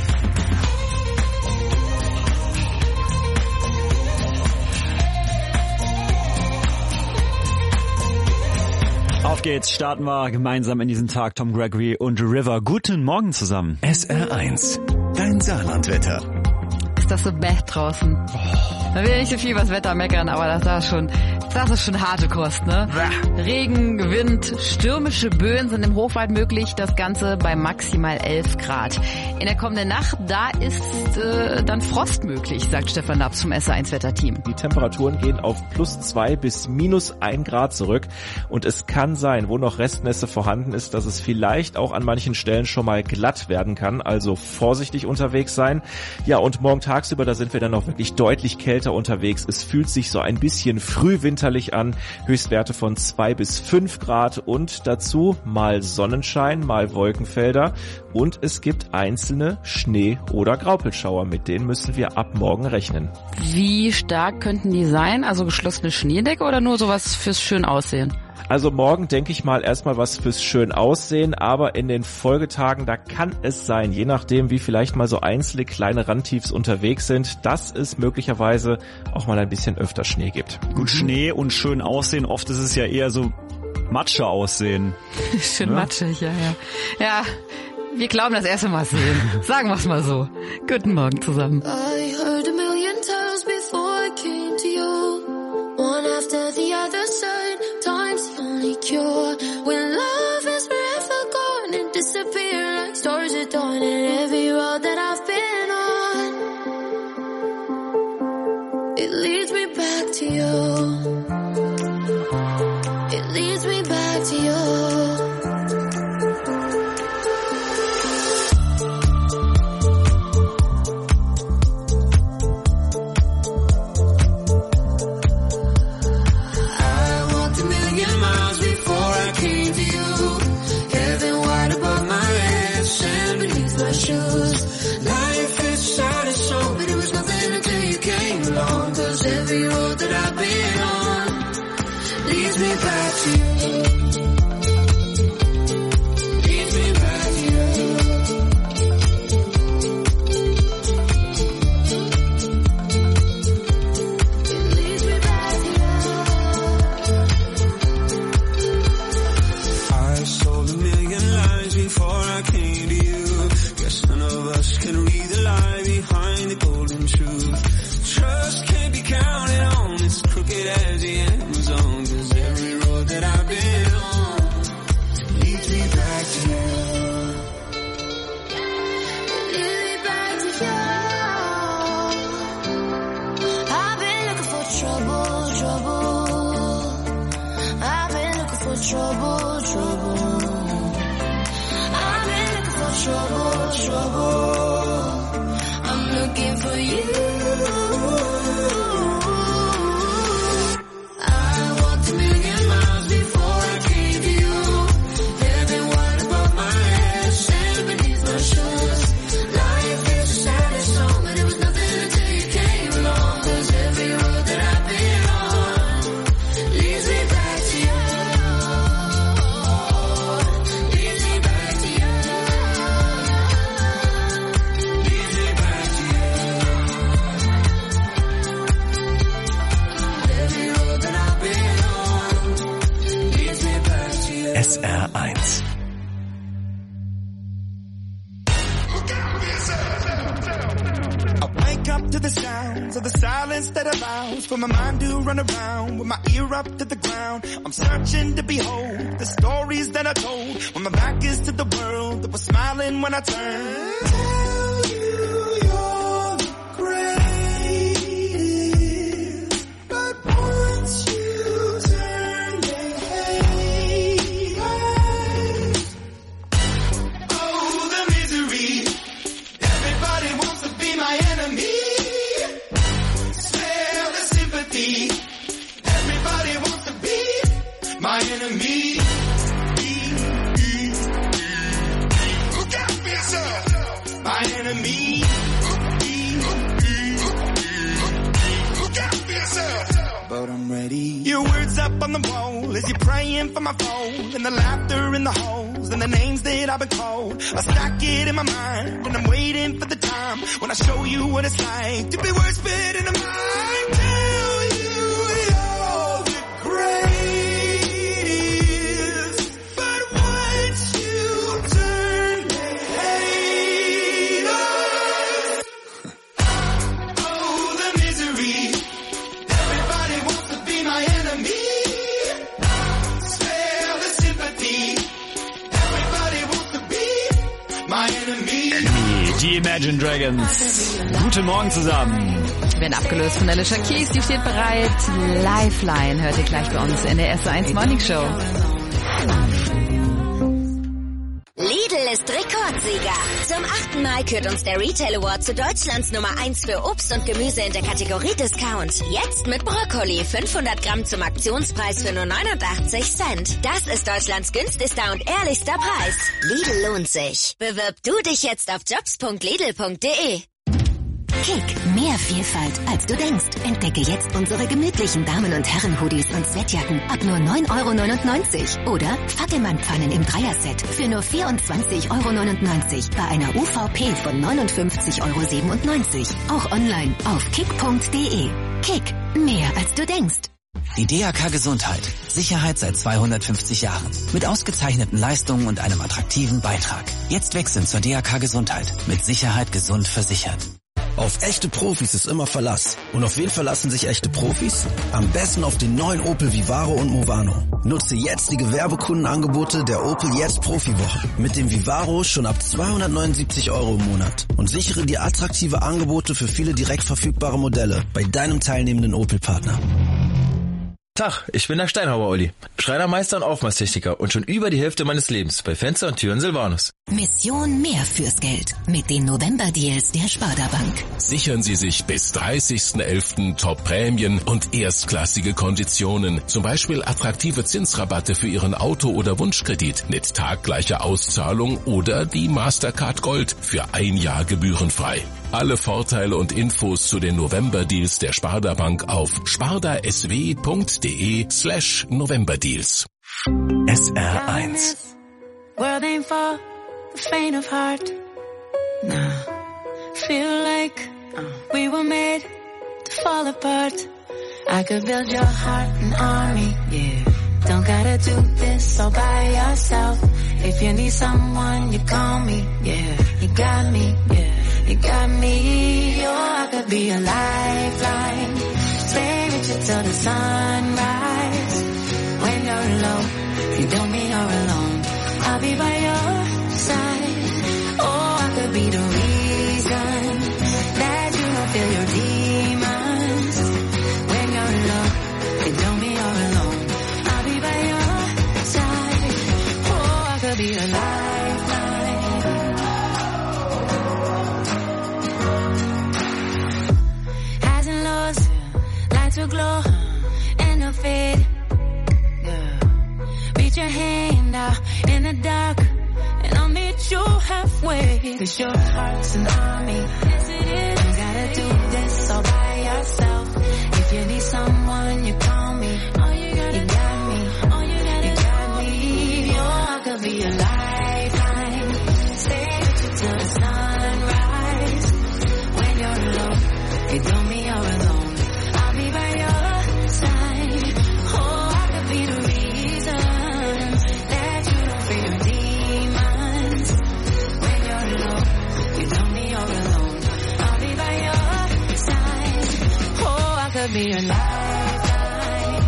Auf geht's, starten wir gemeinsam in diesen Tag, Tom Gregory und River. Guten Morgen zusammen. S R eins, dein Saarlandwetter. Ist das so bäh draußen? Man will nicht so viel was Wetter meckern, aber das war schon, das ist schon harte Kost, ne? Regen, Wind, stürmische Böen sind im Hochwald möglich, das Ganze bei maximal elf Grad. In der kommenden Nacht, da ist äh, dann Frost möglich, sagt Stefan Laps vom S R eins Wetterteam. Die Temperaturen gehen auf plus zwei bis minus ein Grad zurück und es kann sein, wo noch Restnässe vorhanden ist, dass es vielleicht auch an manchen Stellen schon mal glatt werden kann, also vorsichtig unterwegs sein. Ja, und morgen tagsüber, da sind wir dann noch wirklich deutlich kälter unterwegs. Es fühlt sich so ein bisschen frühwinterlich an, Höchstwerte von zwei bis fünf Grad und dazu mal Sonnenschein, mal Wolkenfelder und es gibt einzelne Schnee- oder Graupelschauer, mit denen müssen wir ab morgen rechnen. Wie stark könnten die sein? Also geschlossene Schneedecke oder nur sowas fürs schön Aussehen? Also morgen denke ich mal erstmal was fürs schön Aussehen, aber in den Folgetagen, da kann es sein, je nachdem wie vielleicht mal so einzelne kleine Randtiefs unterwegs sind, dass es möglicherweise auch mal ein bisschen öfter Schnee gibt. Gut, Schnee und schön Aussehen, oft ist es ja eher so Matsche aussehen. Schön ne? matschig, ja, ja. Ja, wir glauben das erste Mal sehen. Sagen wir es mal so. Guten Morgen zusammen. I heard a million times before I came to you. One after the other side, time's the only cure. When love is forever gone and disappear like stars at dawn. And every road that I've been on, it leads me back to you. It leads me back to you. trouble, trouble. I've been looking for trouble, trouble. I'm looking for you. I walked a million miles before I came to you. Heaven wide above my head, sand beneath my shoes. Life is a sad song, but it was nothing until you came along. 'Cause every road that I've been on leads me back to you. Leads me back to you. Leads me back to you. Every road that I've been on leads me back to you. S R eins. I wake up to the sounds of the silence that allows for my mind to run around with my ear up to the ground. I'm searching to behold the stories that I told when my back is to the world that was smiling when I turned. Tell you you're the greatest, but once you turn, they hate us. Oh, the misery. Everybody wants to be my enemy. Spare the sympathy. Everybody wants to be my enemy. Look out for yourself. My enemy. Look out for yourself. But I'm ready. Your words up on the wall as you're praying for my phone. And the laughter in the halls and the names that I've been called. I stack it in my mind and I'm waiting for the time when I show you what it's like to be worse fit in a mind. Tell you you're the greatest, but once you turn, they hate us. Oh, the misery. Everybody wants to be my enemy. Spare the sympathy. Everybody wants to be my enemy. Die Imagine Dragons. Guten Morgen zusammen. Wir werden abgelöst von Alicia Keys, die steht bereit. Lifeline hört ihr gleich bei uns in der S eins Morning Show. Lidl ist Rekordsieger. Zum achten Mal kürt uns der Retail Award zu Deutschlands Nummer eins für Obst und Gemüse in der Kategorie Discount. Jetzt mit Brokkoli, fünfhundert Gramm zum Aktionspreis für nur neunundachtzig Cent. Das ist Deutschlands günstigster und ehrlichster Preis. Lidl lohnt sich. Bewirb du dich jetzt auf jobs punkt lidl punkt de. Kick, mehr Vielfalt, als du denkst. Entdecke jetzt unsere gemütlichen Damen- und Herren-Hoodies und Sweatjacken ab nur neun Euro neunundneunzig. Oder Fackelmannpfannen im Dreierset für nur vierundzwanzig Euro neunundneunzig bei einer U V P von neunundfünfzig Euro siebenundneunzig. Auch online auf kick punkt de. Kick, mehr als du denkst. Die D A K Gesundheit. Sicherheit seit zweihundertfünfzig Jahren. Mit ausgezeichneten Leistungen und einem attraktiven Beitrag. Jetzt wechseln zur D A K Gesundheit. Mit Sicherheit gesund versichert. Auf echte Profis ist immer Verlass. Und auf wen verlassen sich echte Profis? Am besten auf den neuen Opel Vivaro und Movano. Nutze jetzt die Gewerbekundenangebote der Opel Jetzt Profiwoche. Mit dem Vivaro schon ab zweihundertneunundsiebzig Euro im Monat. Und sichere dir attraktive Angebote für viele direkt verfügbare Modelle bei deinem teilnehmenden Opel-Partner. Tag, ich bin der Steinhauer Olli, Schreinermeister und Aufmaßtechniker und schon über die Hälfte meines Lebens bei Fenster und Türen Silvanus. Mission mehr fürs Geld mit den November-Deals der Sparda Bank. Sichern Sie sich bis dreißigsten elften Top-Prämien und erstklassige Konditionen. Zum Beispiel attraktive Zinsrabatte für Ihren Auto- oder Wunschkredit mit taggleicher Auszahlung oder die Mastercard Gold für ein Jahr gebührenfrei. Alle Vorteile und Infos zu den November-Deals der Sparda Bank auf spardasw punkt de slash Novemberdeals. S R eins. World ain't for the faint of heart. Nah, feel like we were made to fall apart. I could build your heart an army, yeah. Don't gotta do this all by yourself. If you need someone, you call me, yeah. You got me, yeah. You got me, oh, I could be a lifeline. Stay with you till the sunrise. When you're low, you don't mean you're alone. I'll be by your side. Oh, I could be the reason that you don't feel your demons. When you're low, you don't mean you're alone. I'll be by your side. 'cause your heart's an army. You gotta do this all by yourself. If you need someone, you call me. You got me, you got me. Oh, I could be your lifeline. Stay with you till the sunrise. When you're alone, you tell me you're alone. I'll be by your side. Oh, I could be the reason that you don't fear demons. When you're alone, you tell me you're alone. I'll be by your side. Oh, I could be your lifeline.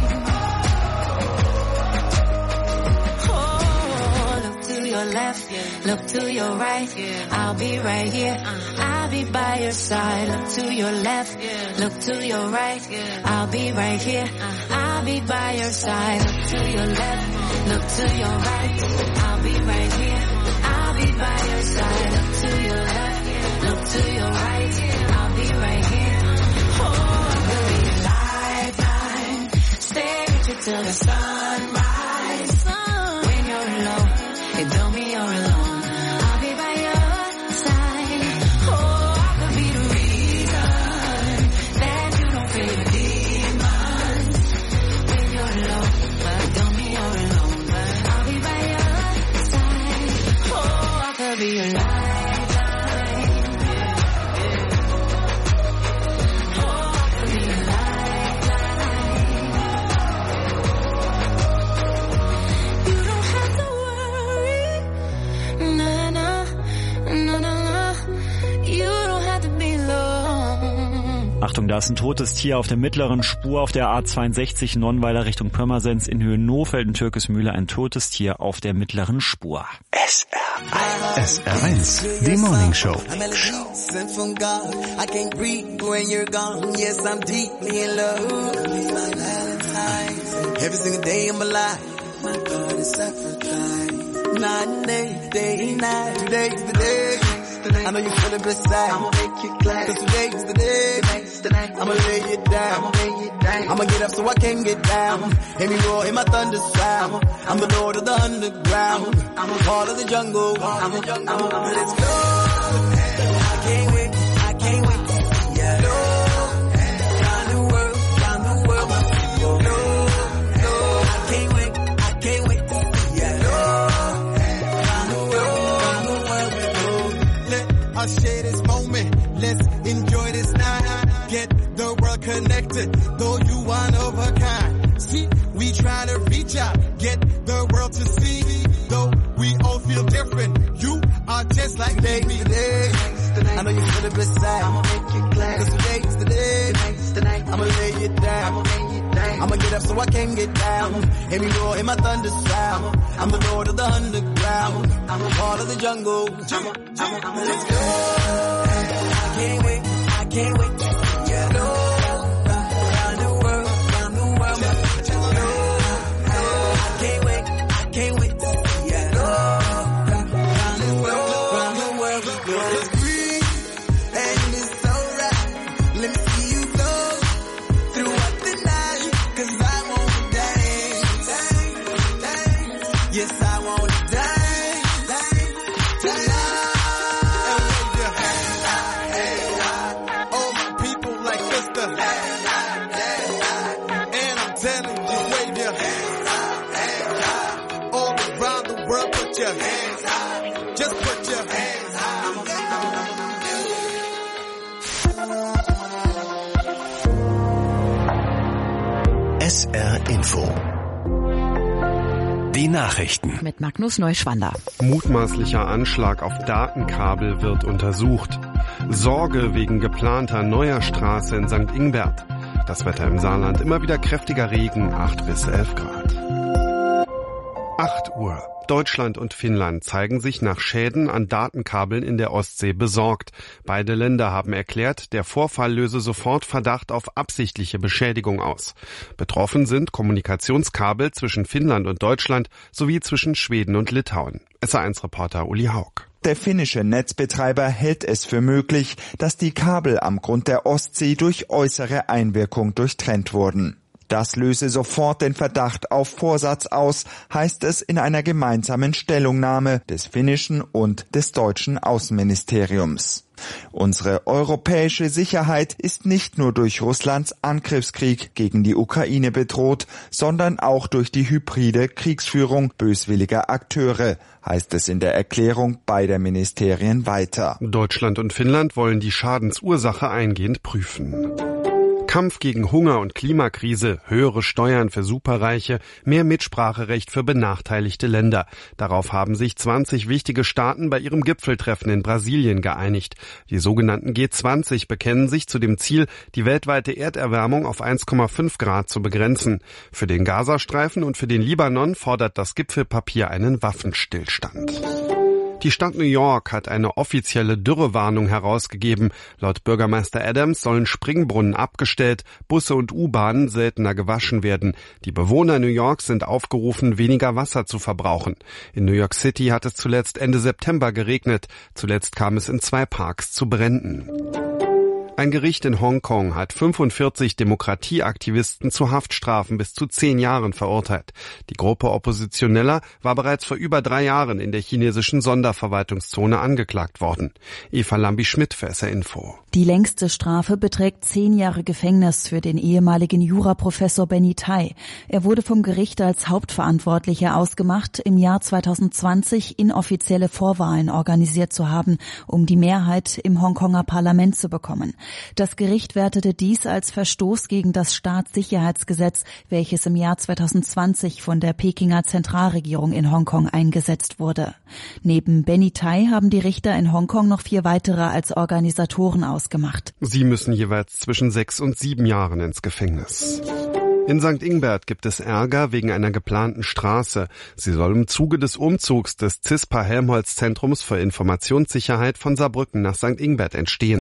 Oh, look to your left, look to your right. I'll be right here. I'll be by your side. Look to your left, look to your right. I'll be right here. I'll be by your side. Look to your left, look to your right. I'll be right here. I'll be by your side. Look to your left, look to your right. I'll be right here. Oh, I could be your lifeline. Stay with you till the sunrise. When you're alone, you tell me you're alone. I'll be by your side. Oh, I could be the reason that you don't fear demons. When you're alone, but tell me you're alone. I'll be by your side. Oh, I could be your lifeline. Oh, I could be your lifeline. You don't have to worry. Nah, nah, nah, nah, nah. You don't have to be alone. Achtung, da ist ein totes Tier auf der mittleren Spur auf der A zweiundsechzig Nonnweiler Richtung Pirmasens in Höhe Nohfelden-Türkesmühle. Ein totes Tier auf der mittleren Spur. S R eins. S R eins, die Morning Show. Sent from God. I can't breathe when you're gone. Yes, I'm deeply in love. Be my Valentine. Every single day I'm alive. My God is sacrifice. Night and day, day and night. Today's the day. I know you feel it beside. I'ma make you glad. Cause today's the day. I'ma lay it down. I'ma lay it down. I'ma get up so I can get down. Hear me roar in my thunder sound. I'm the Lord of the underground. I'm a part of the jungle. I'm a jungle. I'm a, let's go. I can't wait. I can't wait to see ya. No, round the world, round the world. No, no, I can't wait. I can't wait to see ya. No, round the world, round the world. Let us share this moment. Let's enjoy this night. Get the world connected. Though you one of a kind. See, we try to reach out. Get the world to see. Though we all feel different. You are just like today's the day. I know you feel it beside. I'ma make you glad. Cause today's the day. I'ma lay it down. I'ma lay it down. I'ma get up so I can get down. Hear me roar in my thunder sound. I'm the Lord of the underground. I'm a part of the jungle. I'ma, I'ma, I'ma, let's go. I can't wait. I can't wait to see ya. No, round the world, round the world. No, no, I can't wait. I can't wait to see ya. No, round the world, round the world. We go. It's free and it's alright. Let me see you go throughout the night. Cause I wanna dance, dance, dance. Yes, I wanna dance, dance, tonight. And wave your hands high. All my people like Mister And I'm telling you, just wave your hands high. All around the world, put your hands high. Just put your hands high. S R Info. Die Nachrichten. Mit Magnus Neuschwander. Mutmaßlicher Anschlag auf Datenkabel wird untersucht. Sorge wegen geplanter neuer Straße in Sankt Ingbert. Das Wetter im Saarland, immer wieder kräftiger Regen, acht bis elf Grad. acht Uhr. Deutschland und Finnland zeigen sich nach Schäden an Datenkabeln in der Ostsee besorgt. Beide Länder haben erklärt, der Vorfall löse sofort Verdacht auf absichtliche Beschädigung aus. Betroffen sind Kommunikationskabel zwischen Finnland und Deutschland sowie zwischen Schweden und Litauen. S R eins Reporter Uli Haug. Der finnische Netzbetreiber hält es für möglich, dass die Kabel am Grund der Ostsee durch äußere Einwirkung durchtrennt wurden. Das löse sofort den Verdacht auf Vorsatz aus, heißt es in einer gemeinsamen Stellungnahme des finnischen und des deutschen Außenministeriums. Unsere europäische Sicherheit ist nicht nur durch Russlands Angriffskrieg gegen die Ukraine bedroht, sondern auch durch die hybride Kriegsführung böswilliger Akteure, heißt es in der Erklärung beider Ministerien weiter. Deutschland und Finnland wollen die Schadensursache eingehend prüfen. Kampf gegen Hunger und Klimakrise, höhere Steuern für Superreiche, mehr Mitspracherecht für benachteiligte Länder. Darauf haben sich zwanzig wichtige Staaten bei ihrem Gipfeltreffen in Brasilien geeinigt. Die sogenannten G zwanzig bekennen sich zu dem Ziel, die weltweite Erderwärmung auf eins Komma fünf Grad zu begrenzen. Für den Gazastreifen und für den Libanon fordert das Gipfelpapier einen Waffenstillstand. Die Stadt New York hat eine offizielle Dürrewarnung herausgegeben. Laut Bürgermeister Adams sollen Springbrunnen abgestellt, Busse und U-Bahnen seltener gewaschen werden. Die Bewohner New Yorks sind aufgerufen, weniger Wasser zu verbrauchen. In New York City hat es zuletzt Ende September geregnet. Zuletzt kam es in zwei Parks zu Bränden. Ein Gericht in Hongkong hat fünfundvierzig Demokratieaktivisten zu Haftstrafen bis zu zehn Jahren verurteilt. Die Gruppe Oppositioneller war bereits vor über drei Jahren in der chinesischen Sonderverwaltungszone angeklagt worden. Eva Lambi-Schmidt für S R Info. Die längste Strafe beträgt zehn Jahre Gefängnis für den ehemaligen Juraprofessor Benny Tai. Er wurde vom Gericht als Hauptverantwortlicher ausgemacht, im Jahr zweitausendzwanzig inoffizielle Vorwahlen organisiert zu haben, um die Mehrheit im Hongkonger Parlament zu bekommen. Das Gericht wertete dies als Verstoß gegen das Staatssicherheitsgesetz, welches im Jahr zweitausendzwanzig von der Pekinger Zentralregierung in Hongkong eingesetzt wurde. Neben Benny Tai haben die Richter in Hongkong noch vier weitere als Organisatoren ausgemacht. Sie müssen jeweils zwischen sechs und sieben Jahren ins Gefängnis. In Sankt Ingbert gibt es Ärger wegen einer geplanten Straße. Sie soll im Zuge des Umzugs des CISPA Helmholtz Zentrums für Informationssicherheit von Saarbrücken nach Sankt Ingbert entstehen.